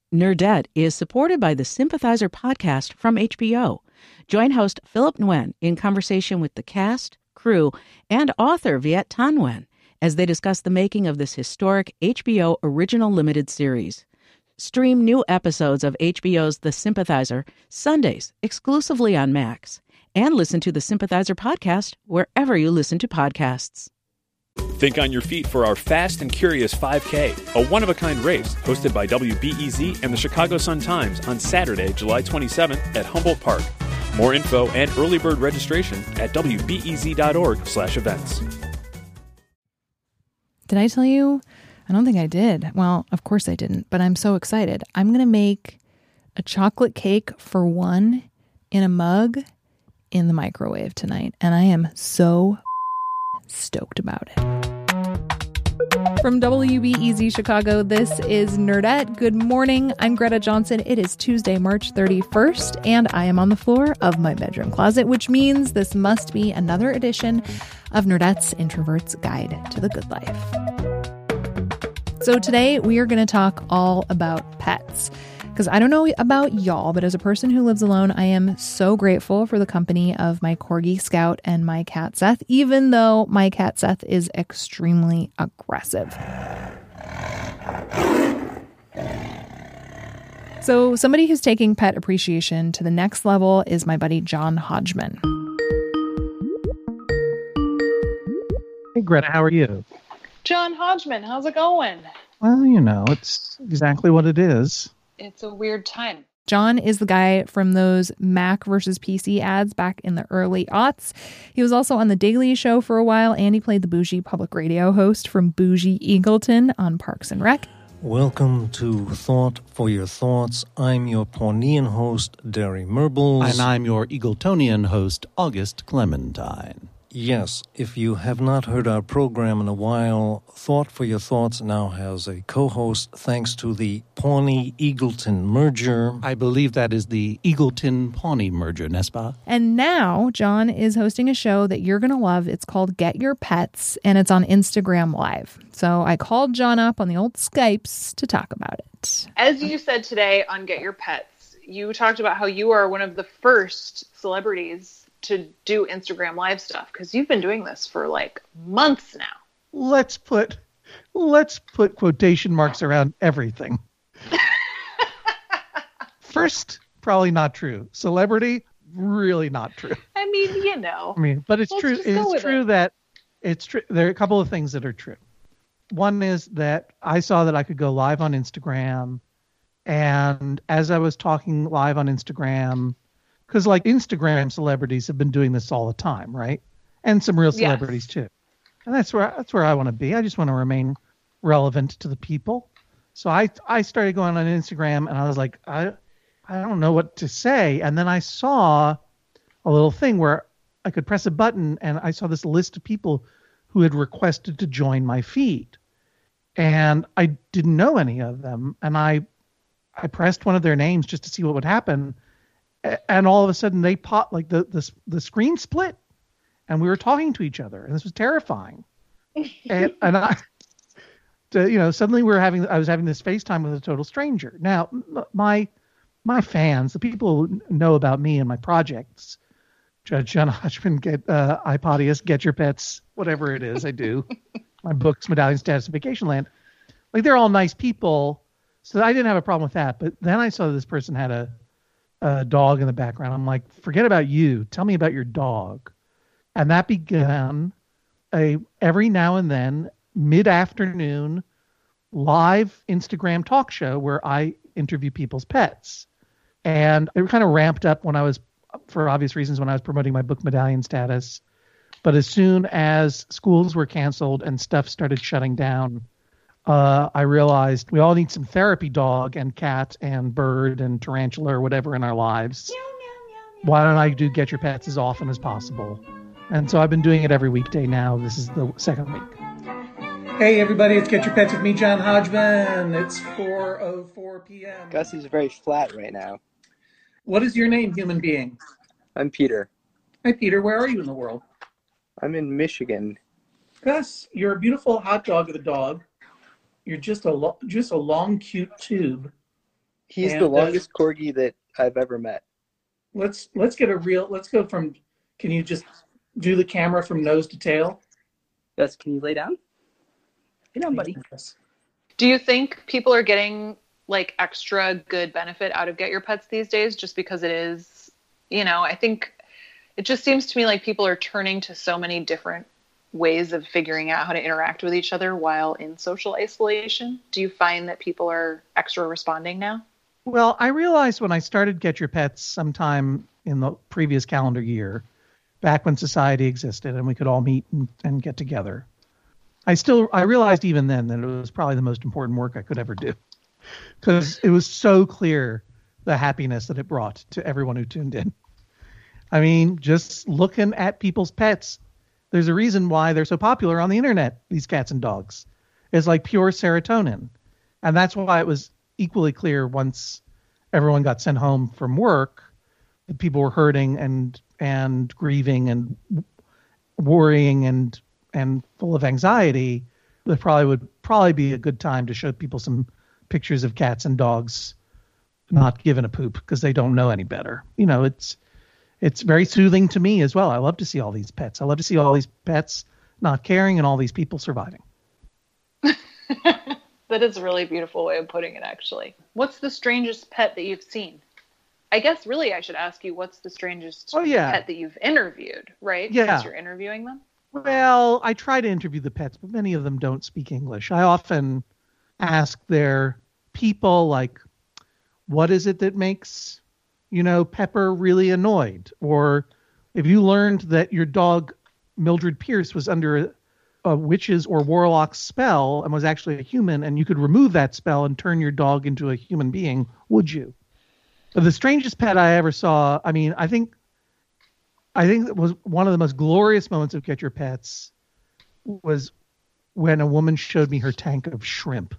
Nerdette is supported by the Sympathizer podcast from HBO. Join host Philip Nguyen in conversation with the cast, crew, and author Viet Thanh Nguyen as they discuss the making of this historic HBO original limited series. Stream new episodes of HBO's The Sympathizer Sundays exclusively on Max, and listen to the Sympathizer podcast wherever you listen to podcasts. Think on your feet for our Fast and Curious 5K, a one-of-a-kind race hosted by WBEZ and the Chicago Sun-Times on Saturday, July 27th at Humboldt Park. More info and early bird registration at wbez.org/events. Did I tell you? I don't think I did. Well, of course I didn't, but I'm so excited. I'm going to make a chocolate cake for one in a mug in the microwave tonight, and I am so stoked about it. From WBEZ Chicago, this is Nerdette. Good morning. I'm Greta Johnson. It is Tuesday, March 31st, and I am on the floor of my bedroom closet, which means this must be another edition of Nerdette's Introvert's Guide to the Good Life. So today we are going to talk all about pets. Because I don't know about y'all, but as a person who lives alone, I am so grateful for the company of my corgi Scout and my cat Seth, even though my cat Seth is extremely aggressive. So somebody who's taking pet appreciation to the next level is my buddy John Hodgman. Hey Greta, how are you? John Hodgman, how's it going? Well, you know, it's exactly what it is. It's a weird time. John is the guy from those Mac versus PC ads back in the early aughts. He was also on The Daily Show for a while, and he played the bougie public radio host from Bougie Eagleton on Parks and Rec. Welcome to Thought for Your Thoughts. I'm your Pawnean host, Derry Merbles. And I'm your Eagletonian host, August Clementine. Yes, if you have not heard our program in a while, Thought for Your Thoughts now has a co-host thanks to the Pawnee-Eagleton merger. I believe that is the Eagleton-Pawnee merger, n'est-ce pas? And now John is hosting a show that you're going to love. It's called Get Your Pets, and it's on Instagram Live. So I called John up on the old Skypes to talk about it. As you said today on Get Your Pets, you talked about how you are one of the first celebrities to do Instagram Live stuff, because you've been doing this for like months now. Let's put quotation marks around everything. First, probably not true. Celebrity, really not true. I mean, you know. But it's Let's true. just go It's true with it. that it's true. There are a couple of things that are true. One is that I saw that I could go live on Instagram, and as I was talking live on Instagram, because like Instagram celebrities have been doing this all the time, right? And some real celebrities too. And that's where I want to be. I just want to remain relevant to the people. So I started going on Instagram, and I was like, I don't know what to say. And then I saw a little thing where I could press a button, and I saw this list of people who had requested to join my feed. And I didn't know any of them. And I pressed one of their names just to see what would happen. And all of a sudden they popped, like the screen split, and we were talking to each other, and this was terrifying. and I, suddenly I was having this FaceTime with a total stranger. Now, my fans, the people who know about me and my projects, Judge John Hodgman, iPodius, Get Your Pets, whatever it is I do, my books, Medallion Status, and Vacation Land, like they're all nice people, so I didn't have a problem with that. But then I saw this person had a dog in the background. I'm like, forget about you. Tell me about your dog. And that began every now and then, mid-afternoon, live Instagram talk show where I interview people's pets. And it kind of ramped up for obvious reasons, when I was promoting my book Medallion Status. But as soon as schools were canceled and stuff started shutting down, I realized we all need some therapy dog and cat and bird and tarantula or whatever in our lives. Why don't I do Get Your Pets as often as possible? And so I've been doing it every weekday now. This is the second week. Hey everybody, it's Get Your Pets with me, John Hodgman. It's 4:04 p.m. Gus is very flat right now. What is your name, human being? I'm Peter. Hi Peter, where are you in the world? I'm in Michigan. Gus, you're a beautiful hot dog of a dog. You're just a long, cute tube. He's And, the longest corgi that I've ever met. Let's go from, can you just do the camera from nose to tail? Yes, can you lay down? Lay down, buddy. Yes. Do you think people are getting like extra good benefit out of Get Your Pets these days just because it is, I think it just seems to me like people are turning to so many different ways of figuring out how to interact with each other while in social isolation. Do you find that people are extra responding now? Well, I realized when I started Get Your Pets sometime in the previous calendar year, back when society existed and we could all meet and get together, I realized even then that it was probably the most important work I could ever do, because it was so clear the happiness that it brought to everyone who tuned in. I mean, just looking at people's pets, there's a reason why they're so popular on the internet, these cats and dogs. It's like pure serotonin. And that's why it was equally clear once everyone got sent home from work that people were hurting and grieving and worrying and full of anxiety. There would probably be a good time to show people some pictures of cats and dogs not giving a poop because they don't know any better. It's very soothing to me as well. I love to see all these pets. I love to see all these pets not caring and all these people surviving. That is a really beautiful way of putting it, actually. What's the strangest pet that you've seen? I guess really I should ask you, what's the strangest pet that you've interviewed, right? Yeah. Because you're interviewing them? Well, I try to interview the pets, but many of them don't speak English. I often ask their people, like, what is it that makes, Pepper really annoyed? Or if you learned that your dog, Mildred Pierce, was under a witch's or warlock's spell and was actually a human, and you could remove that spell and turn your dog into a human being, would you? The strangest pet I ever saw, I think it was one of the most glorious moments of Get Your Pets was when a woman showed me her tank of shrimp.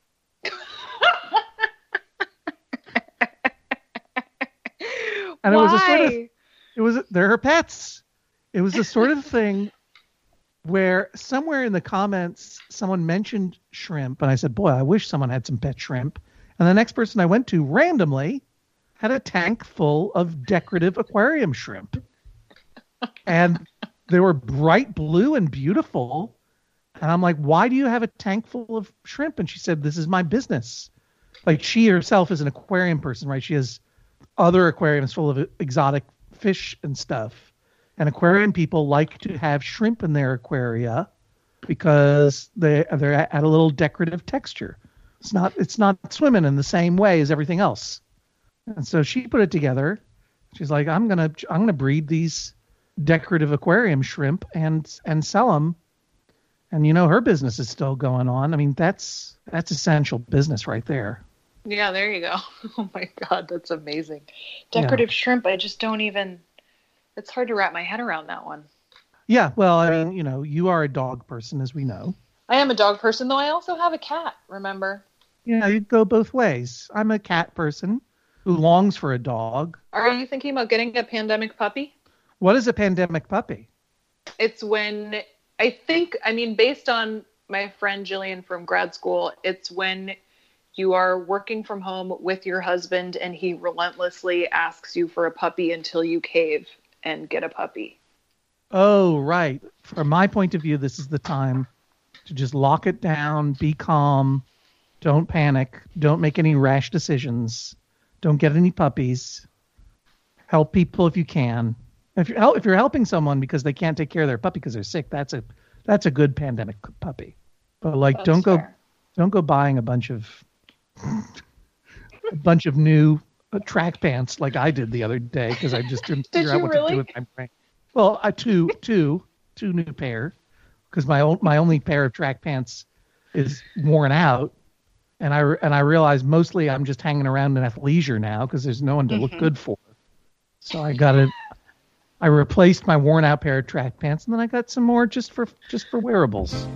And Why? They're her pets. It was the sort of thing where somewhere in the comments, someone mentioned shrimp. And I said, boy, I wish someone had some pet shrimp. And the next person I went to randomly had a tank full of decorative aquarium shrimp. And they were bright blue and beautiful. And I'm like, why do you have a tank full of shrimp? And she said, this is my business. Like, she herself is an aquarium person, right? She has other aquariums full of exotic fish and stuff. And aquarium people like to have shrimp in their aquaria because they're at a little decorative texture. It's not swimming in the same way as everything else. And so she put it together. She's like, I'm gonna breed these decorative aquarium shrimp and sell them. And her business is still going on. I mean, that's essential business right there. Yeah, there you go. Oh my God, that's amazing. Decorative shrimp, I just don't even, it's hard to wrap my head around that one. Yeah, well, I mean, you are a dog person, as we know. I am a dog person, though I also have a cat, remember? Yeah, you go both ways. I'm a cat person who longs for a dog. Are you thinking about getting a pandemic puppy? What is a pandemic puppy? It's when, based on my friend Jillian from grad school, it's when you are working from home with your husband and he relentlessly asks you for a puppy until you cave and get a puppy. Oh, right. From my point of view, this is the time to just lock it down, be calm, don't panic, don't make any rash decisions, don't get any puppies, help people if you can. If you're helping someone because they can't take care of their puppy because they're sick, that's a good pandemic puppy. But like, don't go buying a bunch of new track pants like I did the other day because I just didn't figure out what to do with my brain. Well, two new pair because my only pair of track pants is worn out, and I realize mostly I'm just hanging around in athleisure now because there's no one to look good for. So I replaced my worn out pair of track pants, and then I got some more just for wearables.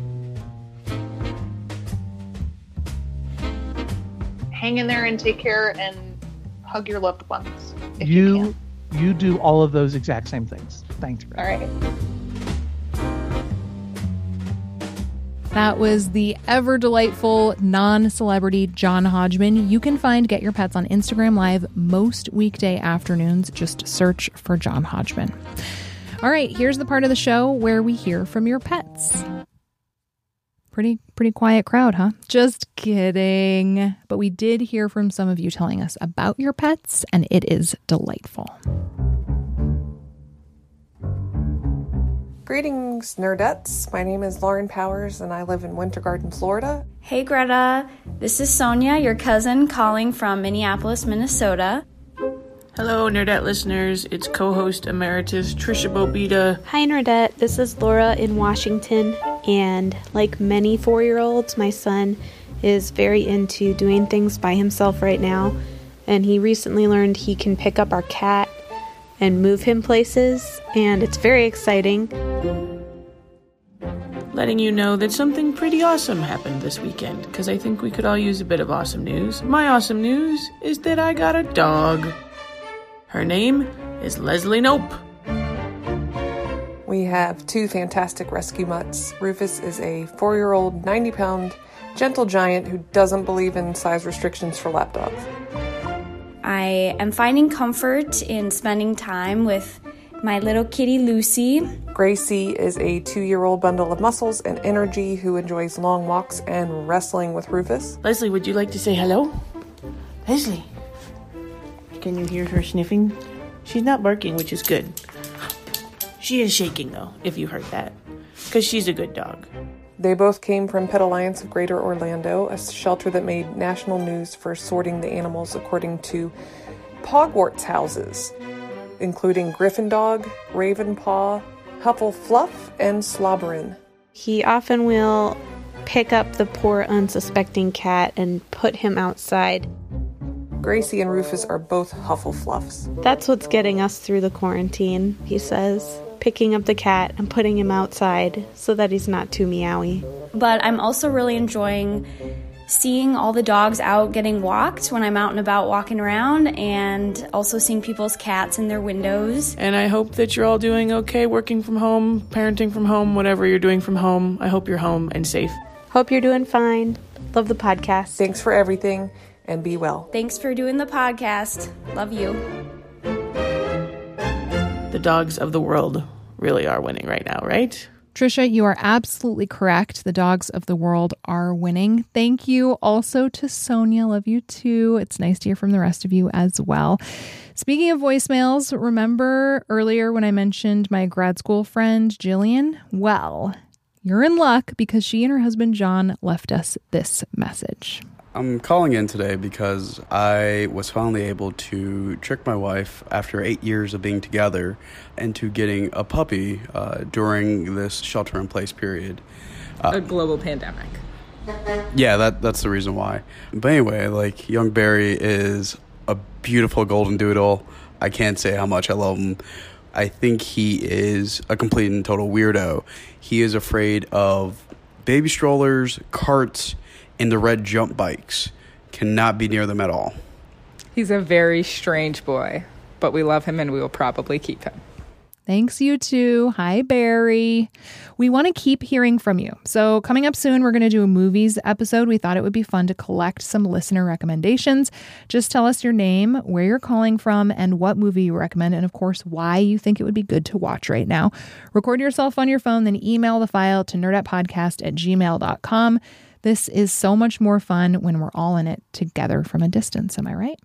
Hang in there and take care and hug your loved ones. If you do all of those exact same things. Thanks. All right. That was the ever delightful non-celebrity John Hodgman. You can find Get Your Pets on Instagram Live most weekday afternoons. Just search for John Hodgman. All right, here's the part of the show where we hear from your pets. Pretty quiet crowd, huh? Just kidding. But we did hear from some of you telling us about your pets, and it is delightful. Greetings, nerdettes. My name is Lauren Powers, and I live in Winter Garden, Florida. Hey, Greta. This is Sonia, your cousin, calling from Minneapolis, Minnesota. Hello, Nerdette listeners. It's co-host emeritus Trisha Bobita. Hi, Nerdette. This is Laura in Washington, and like many 4-year-olds, my son is very into doing things by himself right now, and he recently learned he can pick up our cat and move him places, and it's very exciting. Letting you know that something pretty awesome happened this weekend, because I think we could all use a bit of awesome news. My awesome news is that I got a dog. Her name is Leslie Nope. We have 2 fantastic rescue mutts. Rufus is a 4-year-old, 90-pound, gentle giant who doesn't believe in size restrictions for lap dogs. I am finding comfort in spending time with my little kitty Lucy. Gracie is a 2-year-old bundle of muscles and energy who enjoys long walks and wrestling with Rufus. Leslie, would you like to say hello? Leslie, can you hear her sniffing? She's not barking, which is good. She is shaking, though, if you heard that, because she's a good dog. They both came from Pet Alliance of Greater Orlando, a shelter that made national news for sorting the animals according to Pogwarts houses, including Griffin Dog, Ravenpaw, Hufflepuff, and Slobberin. He often will pick up the poor unsuspecting cat and put him outside. Gracie and Rufus are both Hufflepuffs. That's what's getting us through the quarantine, he says. Picking up the cat and putting him outside so that he's not too meowy. But I'm also really enjoying seeing all the dogs out getting walked when I'm out and about walking around, and also seeing people's cats in their windows. And I hope that you're all doing okay, working from home, parenting from home, whatever you're doing from home. I hope you're home and safe. Hope you're doing fine. Love the podcast. Thanks for everything, and be well. Thanks for doing the podcast. Love you. The dogs of the world really are winning right now, right? Trisha, you are absolutely correct. The dogs of the world are winning. Thank you also to Sonia. Love you too. It's nice to hear from the rest of you as well. Speaking of voicemails, remember earlier when I mentioned my grad school friend, Jillian? Well, you're in luck because she and her husband, John, left us this message. I'm calling in today because I was finally able to trick my wife after 8 years of being together into getting a puppy during this shelter-in-place period. A global pandemic. Yeah, that's the reason why. But anyway, like, young Barry is a beautiful golden doodle. I can't say how much I love him. I think he is a complete and total weirdo. He is afraid of baby strollers, carts, and the red jump bikes. Cannot be near them at all. He's a very strange boy, but we love him and we will probably keep him. Thanks, you too. Hi, Barry. We want to keep hearing from you. So coming up soon, we're going to do a movies episode. We thought it would be fun to collect some listener recommendations. Just tell us your name, where you're calling from, and what movie you recommend, and of course, why you think it would be good to watch right now. Record yourself on your phone, then email the file to nerdettepodcast@gmail.com. This is so much more fun when we're all in it together from a distance. Am I right?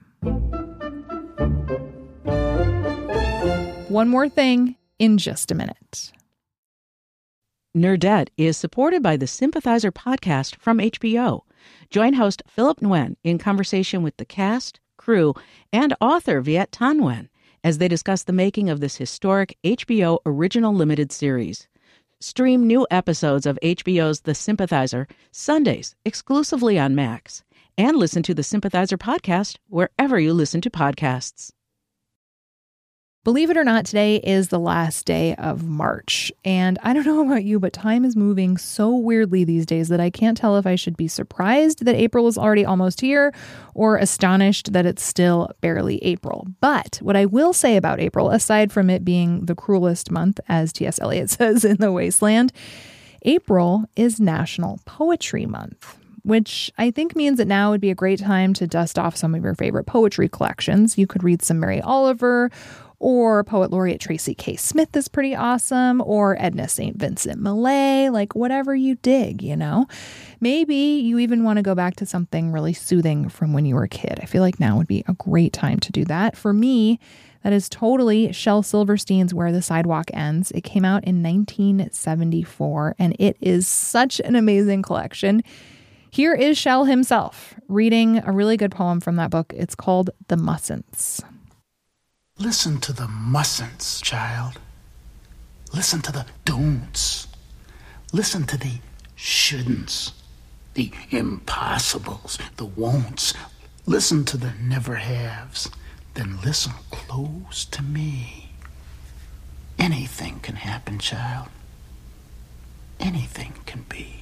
One more thing in just a minute. Nerdette is supported by the Sympathizer podcast from HBO. Join host Philip Nguyen in conversation with the cast, crew, and author Viet Thanh Nguyen as they discuss the making of this historic HBO original limited series. Stream new episodes of HBO's The Sympathizer Sundays exclusively on Max, and listen to the Sympathizer podcast wherever you listen to podcasts. Believe it or not, today is the last day of March. And I don't know about you, but time is moving so weirdly these days that I can't tell if I should be surprised that April is already almost here or astonished that it's still barely April. But what I will say about April, aside from it being the cruelest month, as T.S. Eliot says in The Wasteland, April is National Poetry Month, which I think means that now would be a great time to dust off some of your favorite poetry collections. You could read some Mary Oliver, or Poet Laureate Tracy K. Smith is pretty awesome, or Edna St. Vincent Millay, like whatever you dig, you know? Maybe you even want to go back to something really soothing from when you were a kid. I feel like now would be a great time to do that. For me, that is totally Shel Silverstein's Where the Sidewalk Ends. It came out in 1974, and it is such an amazing collection. Here is Shel himself reading a really good poem from that book. It's called The Mustn'ts. Listen to the mustn'ts, child. Listen to the don'ts. Listen to the shouldn'ts, the impossibles, the won'ts. Listen to the never-haves. Then listen close to me. Anything can happen, child. Anything can be.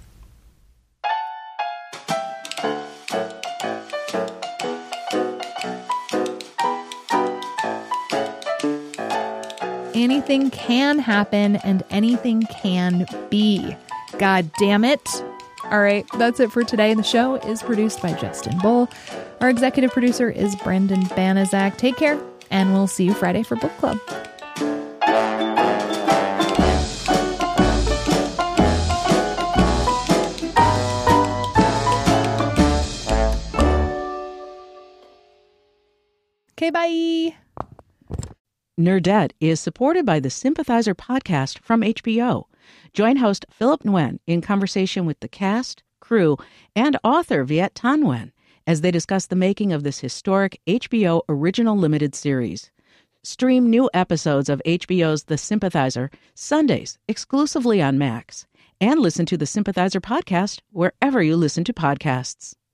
Anything can happen and anything can be. God damn it. All right, that's it for today. The show is produced by Justin Bull. Our executive producer is Brendan Banaszak. Take care, and we'll see you Friday for Book Club. Okay, bye. Nerdette is supported by the Sympathizer podcast from HBO. Join host Philip Nguyen in conversation with the cast, crew, and author Viet Thanh Nguyen as they discuss the making of this historic HBO original limited series. Stream new episodes of HBO's The Sympathizer Sundays exclusively on Max, and listen to the Sympathizer podcast wherever you listen to podcasts.